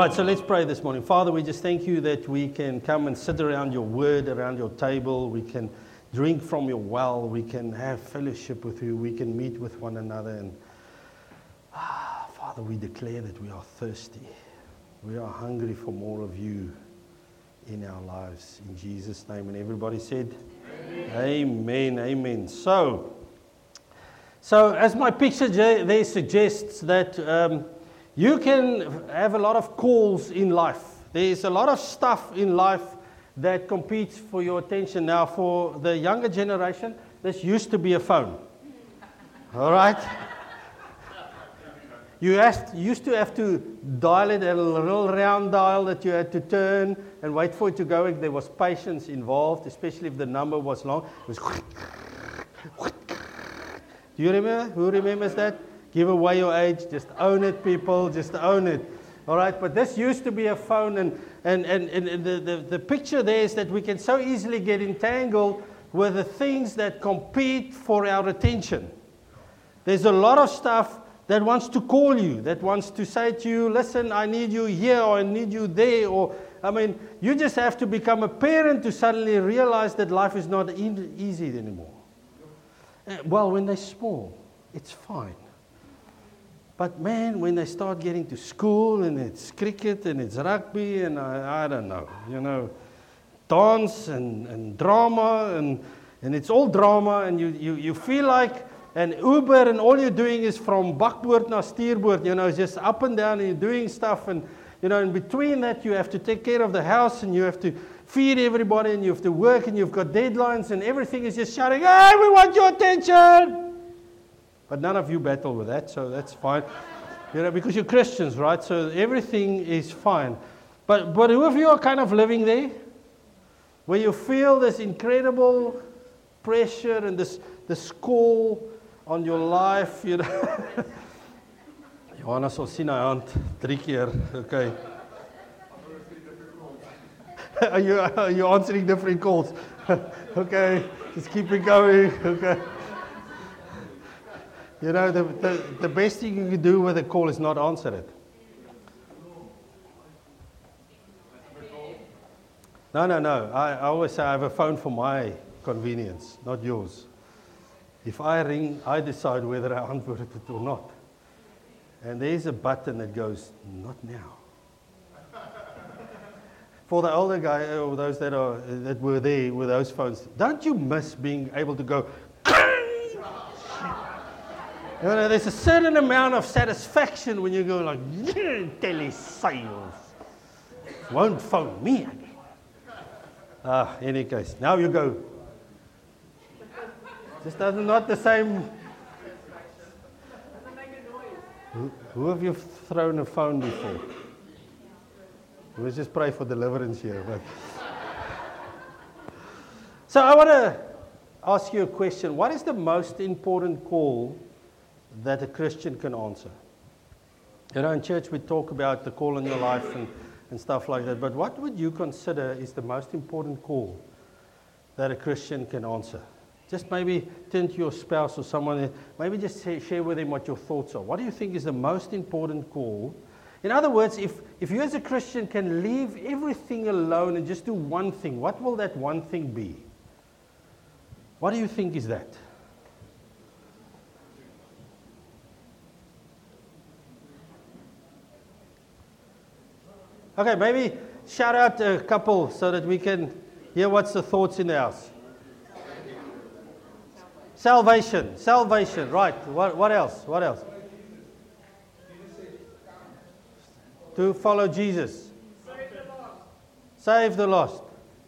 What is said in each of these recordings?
Right, so let's pray this morning. Father, we just thank you that we can come and sit around your word, around your table. We can drink from your well. We can have fellowship with you. We can meet with one another. And Father, we declare that we are thirsty. We are hungry for more of you in our lives. In Jesus' name. And everybody said, Amen. Amen. So as my picture there suggests that you can have a lot of calls in life. There's a lot of stuff in life that competes for your attention. Now, for the younger generation, this used to be a phone. All right? You used to have to dial it at a little round dial that you had to turn and wait for it to go. There was patience involved, especially if the number was long. It was. Do you remember? Who remembers that? Give away your age. Just own it, people. Just own it. All right? But this used to be a phone, and the picture there is that we can so easily get entangled with the things that compete for our attention. There's a lot of stuff that wants to call you, that wants to say to you, listen, I need you here, or I need you there, or, you just have to become a parent to suddenly realize that life is not easy anymore. Well, when they're small, it's fine. But man, when they start getting to school, and it's cricket, and it's rugby, and I don't know, dance, and drama, and it's all drama, and you feel like an Uber, and all you're doing is from bakboord na stuurboord, just up and down, and you're doing stuff, and, in between that, you have to take care of the house, and you have to feed everybody, and you have to work, and you've got deadlines, and everything is just shouting, hey, we want your attention! But none of you battle with that, so that's fine. Because you're Christians, right? So everything is fine. But who of you are kind of living there? Where you feel this incredible pressure and this call on your life, Johanna sal sien hy hand 3 keer, okay. Are you answering different calls? Okay, just keep it going, okay. The best thing you can do with a call is not answer it. No. I always say I have a phone for my convenience, not yours. If I ring, I decide whether I answer it or not. And there's a button that goes, not now. For the older guy, or those that were there with those phones, don't you miss being able to go, there's a certain amount of satisfaction when you go like, telesales. Won't phone me again. Any case, now you go. Just not the same. Who have you thrown a phone before? Let's just pray for deliverance here. But. So I want to ask you a question. What is the most important call that a Christian can answer? In church we talk about the call in your life and stuff like that, but what would you consider is the most important call that a Christian can answer? Just maybe turn to your spouse or someone, maybe just share with them what your thoughts are. What do you think is the most important call? In other words, if you as a Christian can leave everything alone and just do one thing, what will that one thing be? What do you think is that? Okay, maybe shout out a couple so that we can hear what's the thoughts in the house. Salvation, right. What else? To follow Jesus. Save the lost.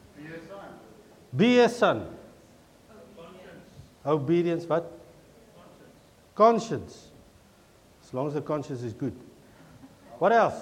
Be a son. Obedience, what? Conscience. As long as the conscience is good. What else?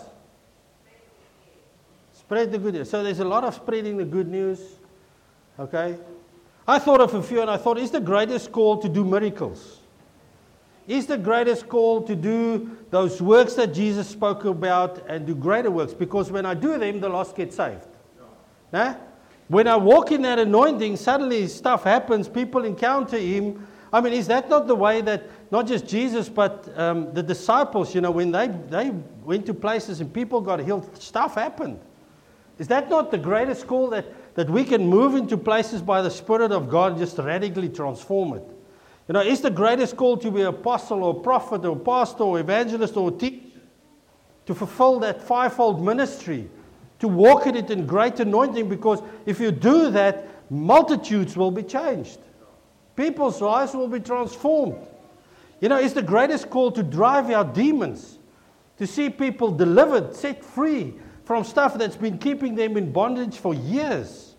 Spread the good news. So there's a lot of spreading the good news. Okay? I thought of a few and I thought, is the greatest call to do miracles? Is the greatest call to do those works that Jesus spoke about and do greater works? Because when I do them, the lost get saved. Nah? When I walk in that anointing, suddenly stuff happens, people encounter Him. Is that not the way that, not just Jesus, but the disciples, when they went to places and people got healed, stuff happened. Is that not the greatest call, that we can move into places by the Spirit of God and just radically transform it? Is the greatest call to be an apostle or prophet or pastor or evangelist or teacher, to fulfill that fivefold ministry, to walk in it in great anointing, because if you do that, multitudes will be changed. People's lives will be transformed. It's the greatest call to drive out demons, to see people delivered, set free from stuff that's been keeping them in bondage for years.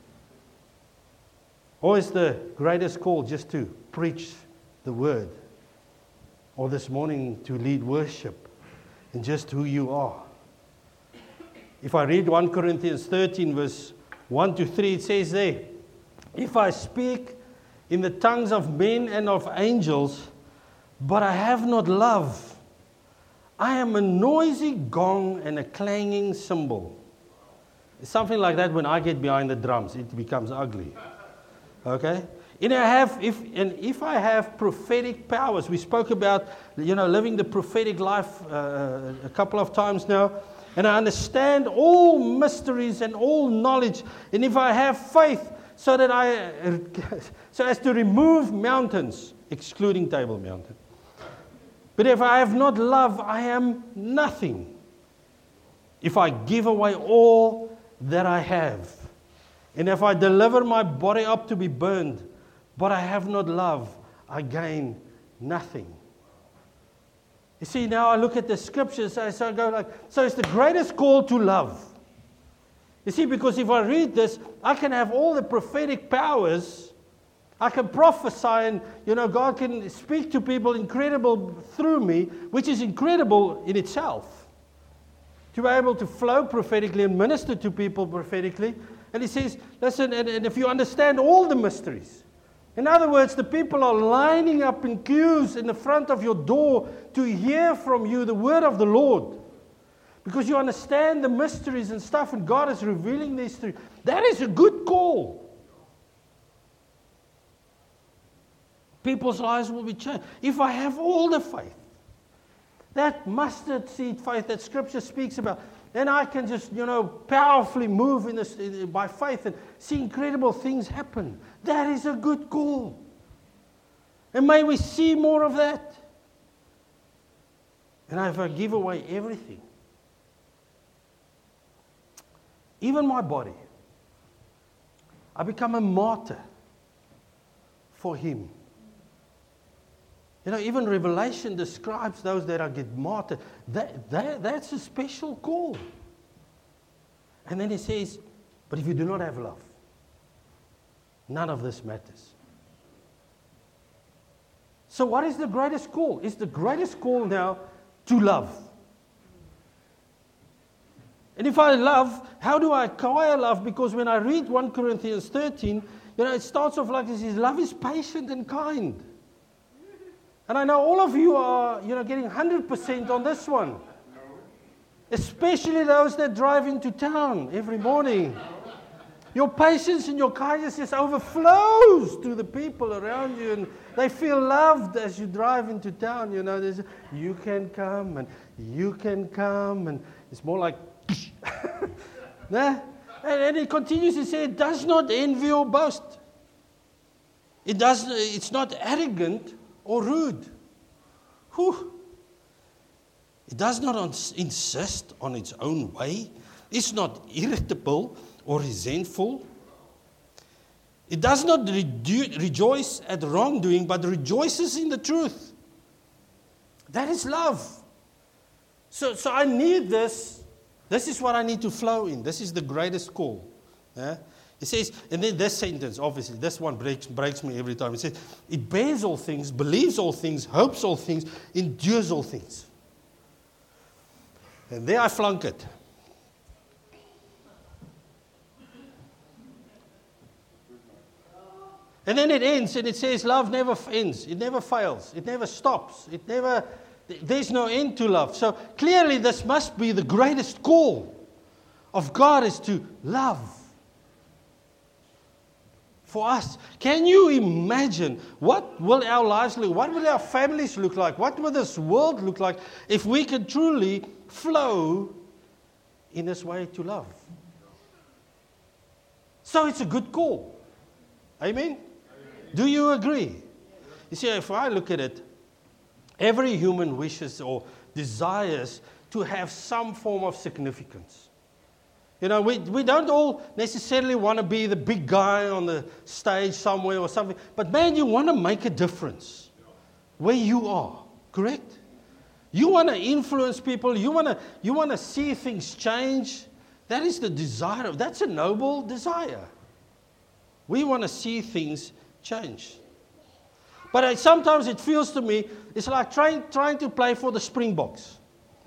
Or is the greatest call just to preach the word? Or this morning to lead worship in just who you are? If I read 1 Corinthians 13 verse 1 to 3, it says there, if I speak in the tongues of men and of angels, but I have not love, I am a noisy gong and a clanging cymbal. It's something like that when I get behind the drums. It becomes ugly. Okay? If I have prophetic powers, we spoke about, living the prophetic life a couple of times now, and I understand all mysteries and all knowledge, and if I have faith so as to remove mountains, excluding Table Mountain. But if I have not love, I am nothing. If I give away all that I have, and if I deliver my body up to be burned, but I have not love, I gain nothing. You see, now I look at the scriptures, so I go so it's the greatest call to love. You see, because if I read this, I can have all the prophetic powers. I can prophesy, and God can speak to people incredible through me, which is incredible in itself. To be able to flow prophetically and minister to people prophetically. And he says, listen, and if you understand all the mysteries. In other words, the people are lining up in queues in the front of your door to hear from you the word of the Lord. Because you understand the mysteries and stuff, and God is revealing these things. That is a good call. People's lives will be changed. If I have all the faith, that mustard seed faith that Scripture speaks about, then I can just, powerfully move by faith and see incredible things happen. That is a good call. And may we see more of that. And if I give away everything, even my body, I become a martyr for Him. Even Revelation describes those that are get martyred. That's a special call. And then he says, but if you do not have love, none of this matters. So what is the greatest call? It's the greatest call now to love. And if I love, how do I acquire love? Because when I read 1 Corinthians 13, it starts off like this: love is patient and kind. And I know all of you are, getting 100% on this one. Especially those that drive into town every morning. Your patience and your kindness just overflows to the people around you, and they feel loved as you drive into town. You can come, and you can come, and it's more like, nah? And it continues to say, it does not envy or boast. It's not arrogant or rude. Whew. It does not insist on its own way. It's not irritable or resentful. It does not rejoice at wrongdoing, but rejoices in the truth. That is love. So I need this. This is what I need to flow in. This is the greatest call. Yeah? It says, and then this sentence, obviously, this one breaks me every time. It says, it bears all things, believes all things, hopes all things, endures all things. And there I flunk it. And then it ends, and it says, love never ends. It never fails. It never stops. There's no end to love. So clearly this must be the greatest call of God, is to love. for us. Can you imagine what will our lives look like? What will our families look like? What will this world look like if we can truly flow in this way to love? So it's a good call. Amen? Do you agree? You see, if I look at it, every human wishes or desires to have some form of significance. You know, we don't all necessarily want to be the big guy on the stage somewhere or something. But man, you want to make a difference where you are, correct? You want to influence people. You want to see things change. That is the desire. That's a noble desire. We want to see things change. But sometimes it feels to me, it's like trying to play for the Springboks.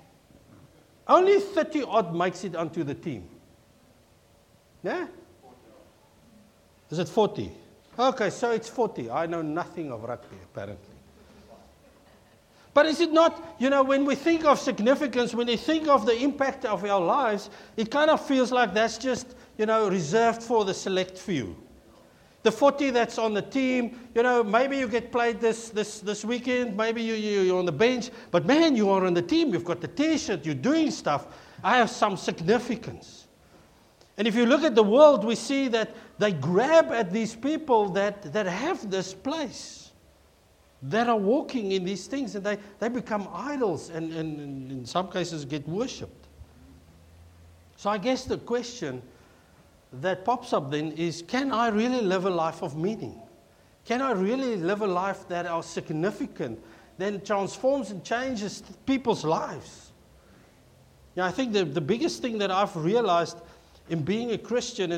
Only 30 odd makes it onto the team. Yeah? Is it 40? Okay, so it's 40. I know nothing of rugby, apparently. But is it not, you know, when we think of significance, when we think of the impact of our lives, it kind of feels like that's just, you know, reserved for the select few. The 40 that's on the team, you know, maybe you get played this weekend, maybe you're on the bench, but man, you are on the team, you've got the t-shirt, you're doing stuff. I have some significance. And if you look at the world, we see that they grab at these people that have this place, that are walking in these things, and they become idols and in some cases get worshipped. So I guess the question that pops up then is, can I really live a life of meaning? Can I really live a life that is significant, then transforms and changes people's lives? Yeah, I think the biggest thing that I've realized in being a Christian,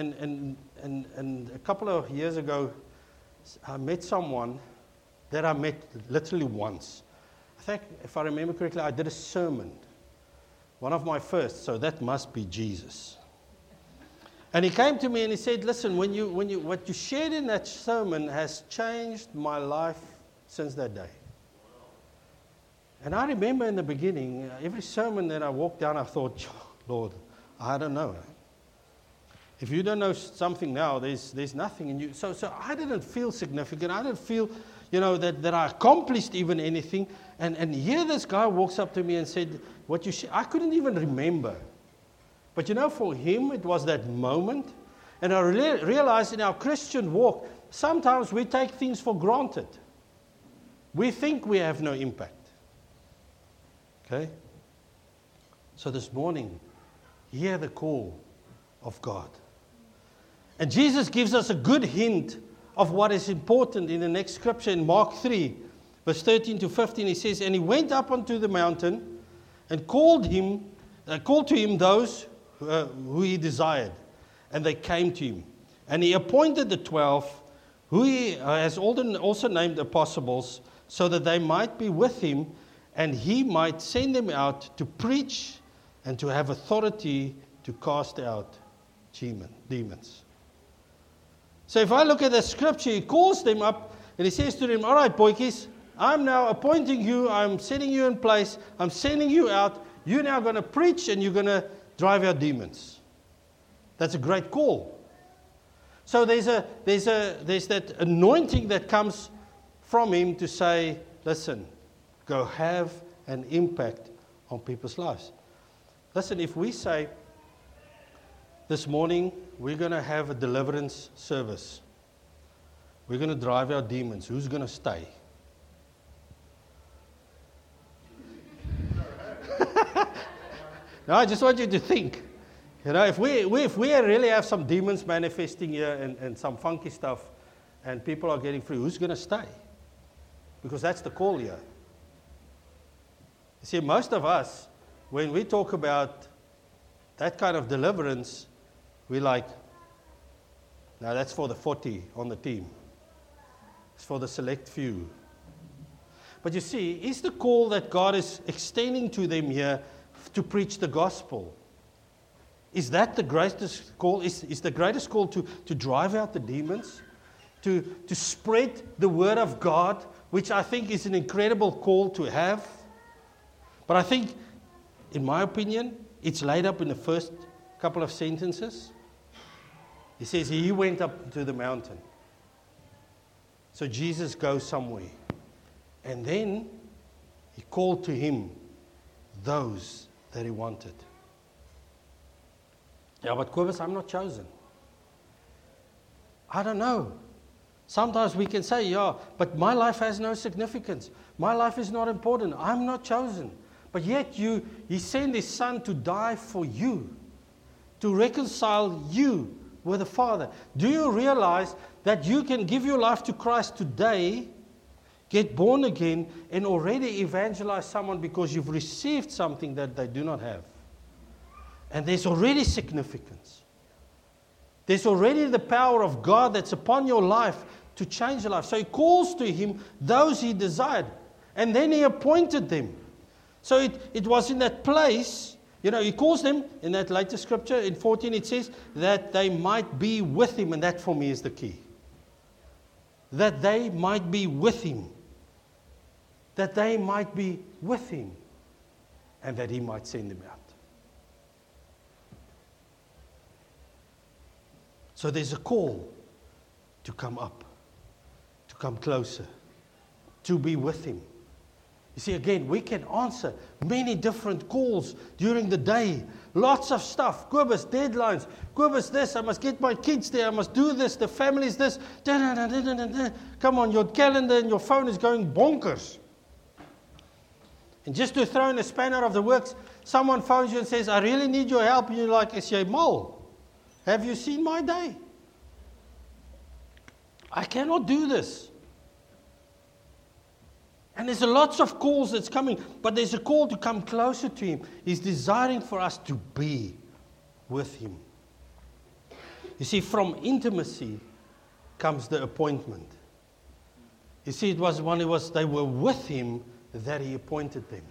and a couple of years ago, I met someone that I met literally once. I think, if I remember correctly, I did a sermon, one of my first, so that must be Jesus. And he came to me and he said, listen, what you shared in that sermon has changed my life since that day. And I remember in the beginning, every sermon that I walked down, I thought, Lord, I don't know. If you don't know something now, there's nothing in you. So I didn't feel significant. I didn't feel, you know, that I accomplished even anything. And here this guy walks up to me and said, what you I couldn't even remember. But you know, for him, it was that moment. And I realized in our Christian walk, sometimes we take things for granted. We think we have no impact. Okay? So this morning, hear the call of God. And Jesus gives us a good hint of what is important in the next scripture in Mark 3, verse 13 to 15. He says, and he went up onto the mountain and called to him those who he desired. And they came to him. And he appointed the 12, who he has also named apostles, so that they might be with him, and he might send them out to preach and to have authority to cast out demons. So if I look at the scripture, he calls them up and he says to them, all right, boykies, I'm now appointing you, I'm setting you in place, I'm sending you out, you're now going to preach and you're going to drive out demons. That's a great call. So there's that anointing that comes from him to say, listen, go have an impact on people's lives. Listen, if we say, this morning, we're going to have a deliverance service. We're going to drive out demons. Who's going to stay? No, I just want you to think. You know, if we really have some demons manifesting here and some funky stuff, and people are getting free, who's going to stay? Because that's the call here. You see, most of us, when we talk about that kind of deliverance, we're like, no, that's for the 40 on the team. It's for the select few. But you see, is the call that God is extending to them here to preach the gospel? Is that the greatest call? Is the greatest call to drive out the demons? To spread the word of God, which I think is an incredible call to have? But I think, in my opinion, it's laid up in the first couple of sentences. He says he went up to the mountain. So Jesus goes somewhere. And then he called to him those that he wanted. Yeah, but Kobus, I'm not chosen. I don't know. Sometimes we can say, yeah, but my life has no significance. My life is not important. I'm not chosen. But yet he sent his son to die for you, to reconcile you with the Father. Do you realize that you can give your life to Christ today, get born again, and already evangelize someone because you've received something that they do not have? And there's already significance. There's already the power of God that's upon your life to change your life. So he calls to him those he desired. And then he appointed them. So it was in that place, he calls them, in that later scripture, in 14 it says, that they might be with him. And that for me is the key. That they might be with him. That they might be with him. And that he might send them out. So there's a call to come up, to come closer, to be with him. You see, again, we can answer many different calls during the day. Lots of stuff. Kobus, deadlines. Kobus, this. I must get my kids there. I must do this. The family's this. Come on, your calendar and your phone is going bonkers. And just to throw in a spanner of the works, someone phones you and says, I really need your help. And you're like, is jy mal? Have you seen my day? I cannot do this. And there's lots of calls that's coming, but there's a call to come closer to him. He's desiring for us to be with him. You see, from intimacy comes the appointment. You see, it was when they were with him that he appointed them.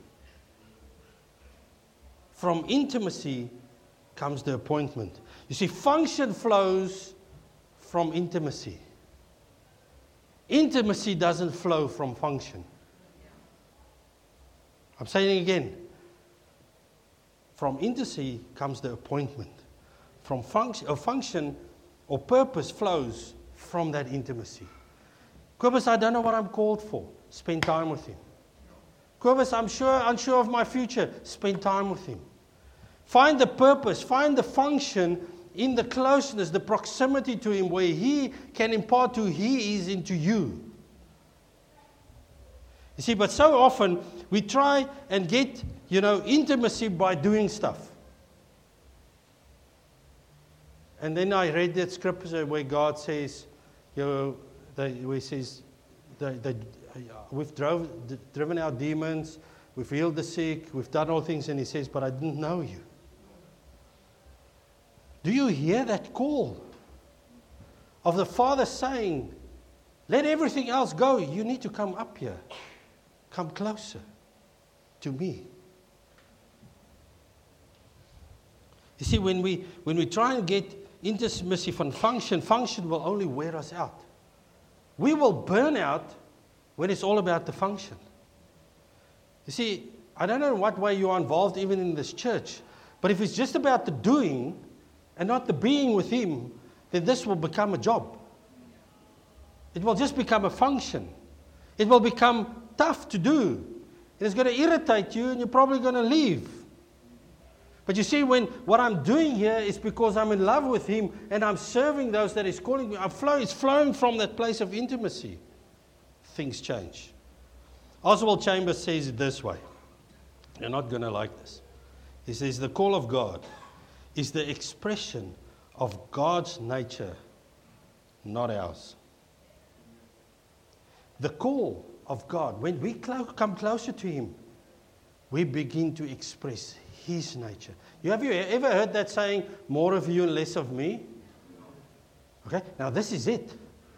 From intimacy comes the appointment. You see, function flows from intimacy. Intimacy doesn't flow from function. I'm saying it again. From intimacy comes the appointment. From function or purpose flows from that intimacy. Kobus, I don't know what I'm called for. Spend time with him. Kobus, I'm unsure of my future. Spend time with him. Find the purpose, find the function in the closeness, the proximity to him, where he can impart who he is into you. You see, but so often we try and get, intimacy by doing stuff. And then I read that scripture where God says, we've driven out demons, we've healed the sick, we've done all things, and he says, but I didn't know you. Do you hear that call of the Father saying, let everything else go, you need to come up here. Come closer to me. You see, when we try and get intimacy from function will only wear us out. We will burn out when it's all about the function. You see, I don't know in what way you are involved even in this church, but if it's just about the doing and not the being with him, then this will become a job. It will just become a function. It will become tough to do. It's going to irritate you and you're probably going to leave. But you see, when what I'm doing here is because I'm in love with him and I'm serving those that he's calling me, it's flowing from that place of intimacy. Things change. Oswald Chambers says it this way. You're not going to like this. He says, the call of God is the expression of God's nature, not ours. The call of God, when we come closer to him, we begin to express his nature. Have you ever heard that saying, more of you and less of me? Okay, now this is it.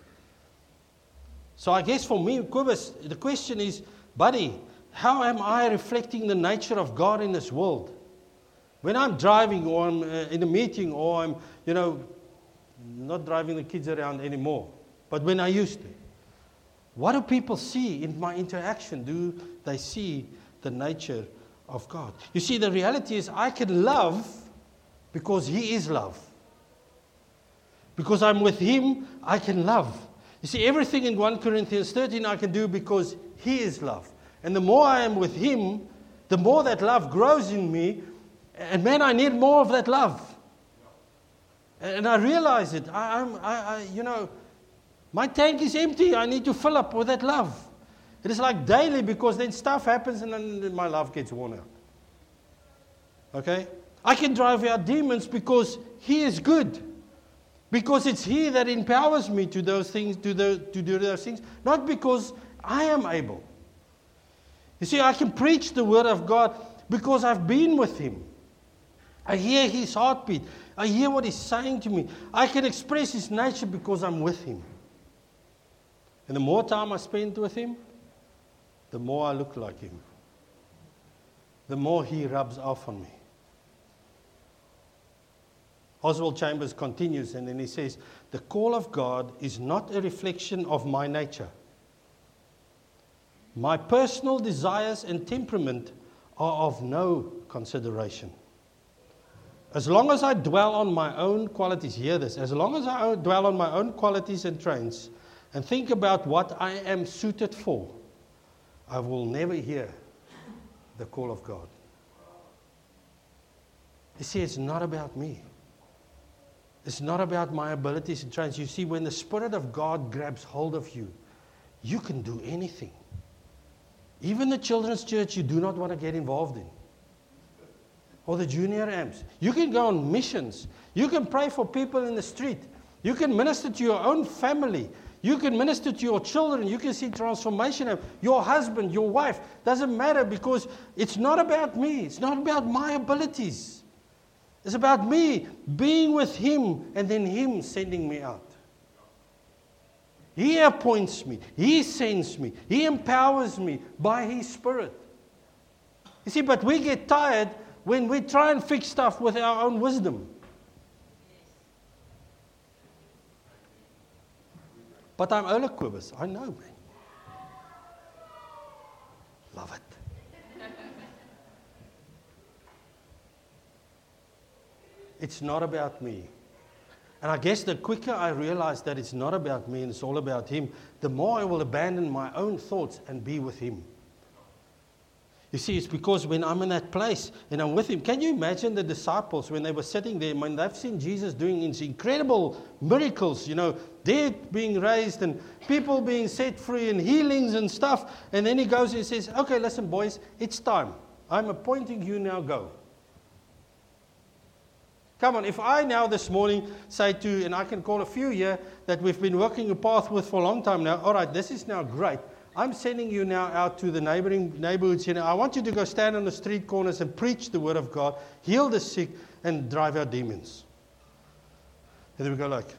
So I guess for me, Kobus, the question is, buddy, how am I reflecting the nature of God in this world? When I'm driving or I'm in a meeting or I'm, not driving the kids around anymore, but when I used to, what do people see in my interaction? Do they see the nature of God? You see, the reality is I can love because he is love. Because I'm with Him, I can love. You see, everything in 1 Corinthians 13 I can do because He is love. And the more I am with Him, the more that love grows in me. And man, I need more of that love. And I realize it. My tank is empty. I need to fill up with that love. It is like daily, because then stuff happens and then my love gets worn out. Okay? I can drive out demons because He is good. Because it's He that empowers me to those things, to do those things, not because I am able. You see, I can preach the Word of God because I've been with Him. I hear His heartbeat. I hear what He's saying to me. I can express His nature because I'm with Him. And the more time I spend with Him, the more I look like Him. The more He rubs off on me. Oswald Chambers continues, and then he says, the call of God is not a reflection of my nature. My personal desires and temperament are of no consideration. As long as I dwell on my own qualities, hear this, as long as I dwell on my own qualities and traits and think about what I am suited for, I will never hear the call of God. You see, it's not about me. It's not about my abilities and traits. You see, when the Spirit of God grabs hold of you, you can do anything. Even the children's church you do not want to get involved in. Or the junior amps. You can go on missions. You can pray for people in the street. You can minister to your own family. You can minister to your children. You can see transformation. Your husband, your wife. Doesn't matter, because it's not about me. It's not about my abilities. It's about me being with Him and then Him sending me out. He appoints me. He sends me. He empowers me by His Spirit. You see, but we get tired when we try and fix stuff with our own wisdom. But I'm Ola Kobus. I know, man. Love it. It's not about me. And I guess the quicker I realize that it's not about me and it's all about Him, the more I will abandon my own thoughts and be with Him. You see, it's because when I'm in that place and I'm with Him, can you imagine the disciples when they were sitting there, when they've seen Jesus doing these incredible miracles, dead being raised and people being set free and healings and stuff, and then He goes and says, okay, listen boys, it's time. I'm appointing you now, go. Come on, if I now this morning say to, and I can call a few here that we've been working a path with for a long time now, all right, this is now great. I'm sending you now out to the neighboring neighborhoods. I want you to go stand on the street corners and preach the Word of God, heal the sick, and drive out demons. And then we go like,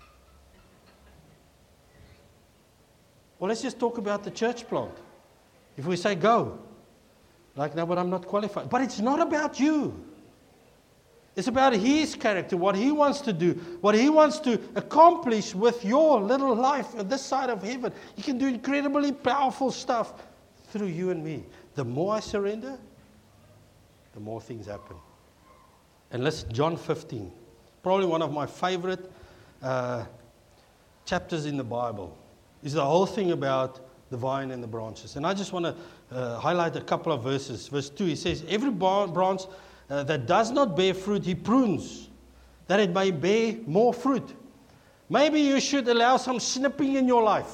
well, let's just talk about the church plant. If we say go, like, no, but I'm not qualified. But it's not about you. It's about His character, what He wants to do, what He wants to accomplish with your little life on this side of heaven. He can do incredibly powerful stuff through you and me. The more I surrender, the more things happen. And listen, John 15, probably one of my favorite chapters in the Bible, is the whole thing about the vine and the branches. And I just want to highlight a couple of verses. Verse 2, he says, every branch that does not bear fruit, He prunes, that it may bear more fruit. Maybe you should allow some snipping in your life.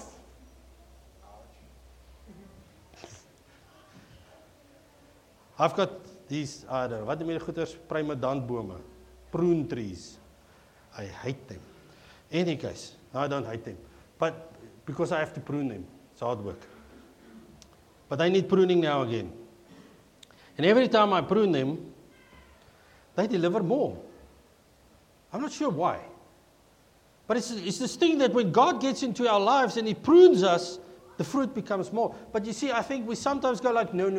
I've got these, I don't know, wat die goeders, primadantbome, prune trees. I hate them. In any case, no, I don't hate them. But because I have to prune them, it's hard work. But they need pruning now again. And every time I prune them, they deliver more. I'm not sure why. But it's this thing that when God gets into our lives and He prunes us, the fruit becomes more. But you see, I think we sometimes go like, no.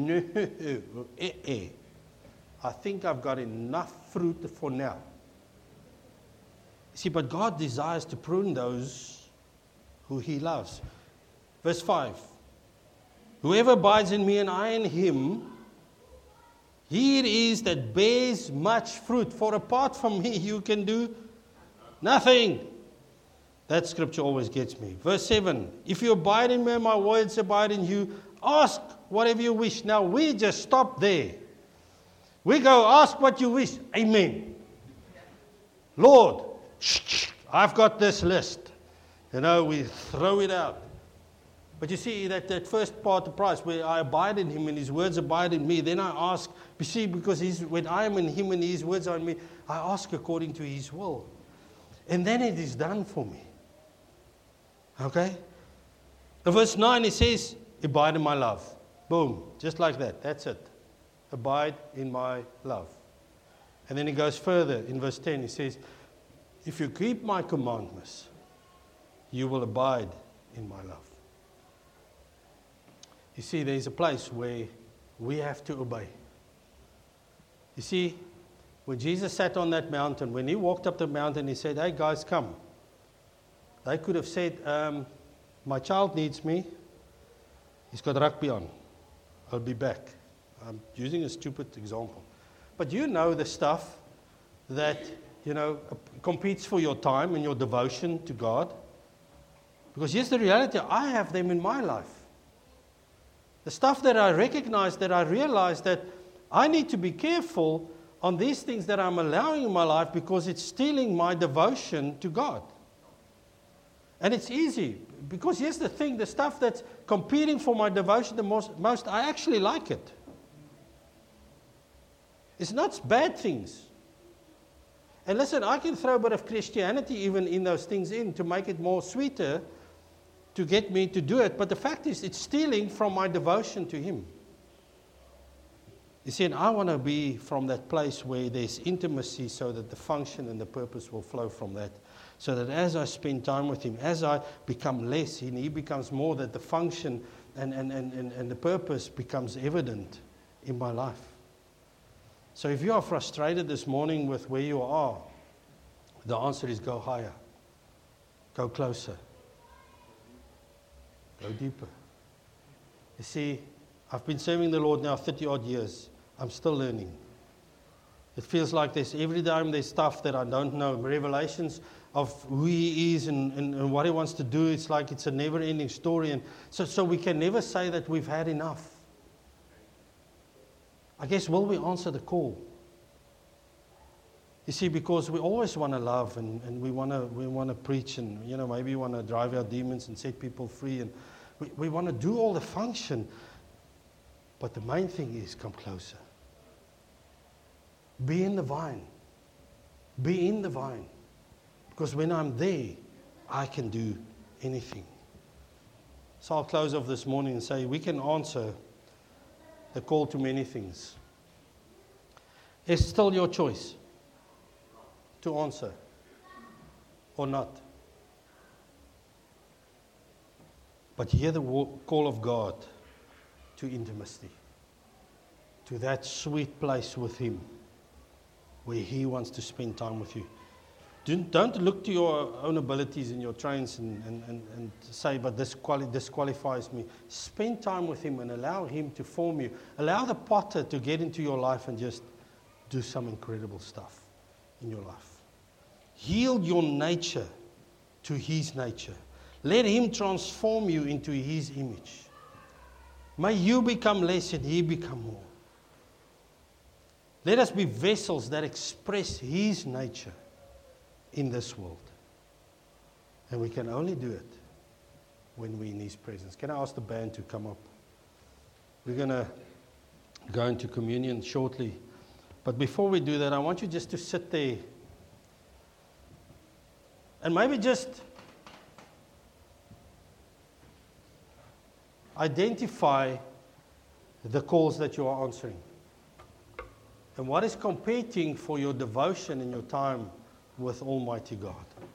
I think I've got enough fruit for now. You see, but God desires to prune those who He loves. Verse 5. Whoever abides in me and I in him, he it is that bears much fruit. For apart from me, you can do Nothing. That scripture always gets me. Verse 7, if you abide in me, my words abide in you, ask whatever you wish. Now we just stop there. We go, ask what you wish. Amen. Lord, I've got this list. We throw it out. But you see, that first part of price, where I abide in him and his words abide in me, then I ask, you see, because when I am in him and his words are in me, I ask according to his will. And then it is done for me. Okay? In verse 9 it says, abide in my love. Boom. Just like that. That's it. Abide in my love. And then he goes further. In verse 10 he says, if you keep my commandments, you will abide in my love. You see, there's a place where we have to obey. You see, when Jesus sat on that mountain, when he walked up the mountain, he said, hey guys, come. They could have said, my child needs me. He's got rugby on. I'll be back. I'm using a stupid example. But you know the stuff that, competes for your time and your devotion to God. Because here's the reality, I have them in my life. The stuff that I recognize, that I realize that I need to be careful on these things that I'm allowing in my life because it's stealing my devotion to God. And it's easy, because here's the thing, the stuff that's competing for my devotion the most, I actually like it. It's not bad things. And listen, I can throw a bit of Christianity even in those things in to make it more sweeter, to get me to do it. But the fact is, it's stealing from my devotion to him. You see, and I want to be from that place where there's intimacy so that the function and the purpose will flow from that. So that as I spend time with him, as I become less and he becomes more, that the function and the purpose becomes evident in my life. So if you are frustrated this morning with where you are, the answer is go higher. Go closer. Go deeper. You see, I've been serving the Lord now 30 odd years. I'm still learning. It feels like every time there's stuff that I don't know, revelations of who he is and what he wants to do. It's like it's a never-ending story. And so we can never say that we've had enough. I guess, will we answer the call? You see, because we always want to love and we want to preach and, maybe we want to drive out demons and set people free. And we want to do all the function. But the main thing is come closer. Be in the vine. Be in the vine. Because when I'm there, I can do anything. So I'll close off this morning and say we can answer the call to many things. It's still your choice to answer or not. But hear the call of God to intimacy, to that sweet place with him where he wants to spend time with you. Don't look to your own abilities and your trains and say, but this disqualifies me. Spend time with him and allow him to form you. Allow the potter to get into your life and just do some incredible stuff in your life. Yield your nature to his nature. Let him transform you into his image. May you become less and he become more. Let us be vessels that express his nature in this world. And we can only do it when we're in his presence. Can I ask the band to come up? We're going to go into communion shortly. But before we do that, I want you just to sit there and maybe just identify the calls that you are answering. And what is competing for your devotion and your time with Almighty God?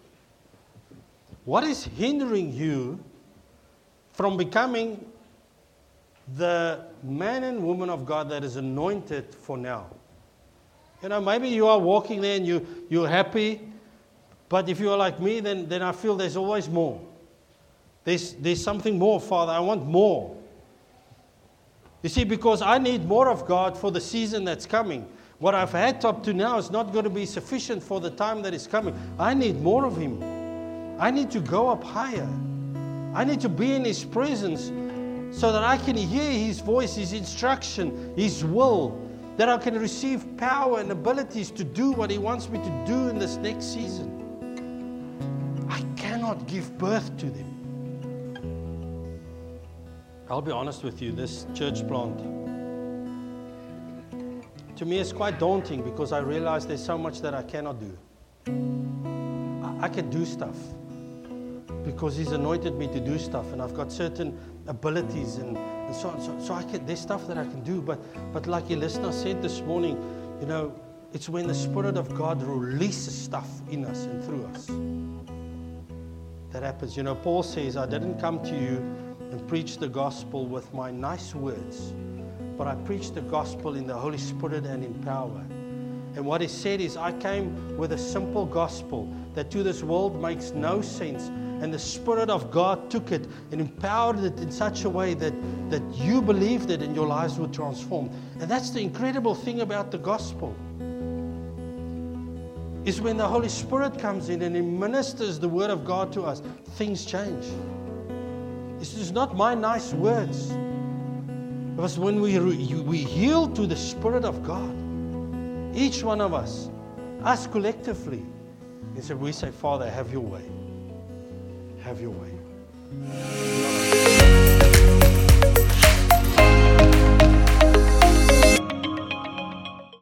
What is hindering you from becoming the man and woman of God that is anointed for now? Maybe you are walking there and you're happy, but if you are like me, then I feel there's always more. There's something more, Father. I want more. You see, because I need more of God for the season that's coming. What I've had up to now is not going to be sufficient for the time that is coming. I need more of Him. I need to go up higher. I need to be in His presence so that I can hear His voice, His instruction, His will, that I can receive power and abilities to do what He wants me to do in this next season. I cannot give birth to them. I'll be honest with you, this church plant, to me, it's quite daunting because I realize there's so much that I cannot do. I can do stuff because He's anointed me to do stuff, and I've got certain abilities and so on. So there's stuff that I can do, but like your listener said this morning, you know, it's when the Spirit of God releases stuff in us and through us that happens. You know, Paul says, I didn't come to you and preach the gospel with my nice words, but I preached the gospel in the Holy Spirit and in power. And what he said is, I came with a simple gospel that to this world makes no sense. And the Spirit of God took it and empowered it in such a way that you believed it and your lives were transformed. And that's the incredible thing about the gospel, is when the Holy Spirit comes in and He ministers the Word of God to us, things change. This is not my nice words. Because when we yield to the Spirit of God, each one of us collectively, we say, Father, have your way. Have your way.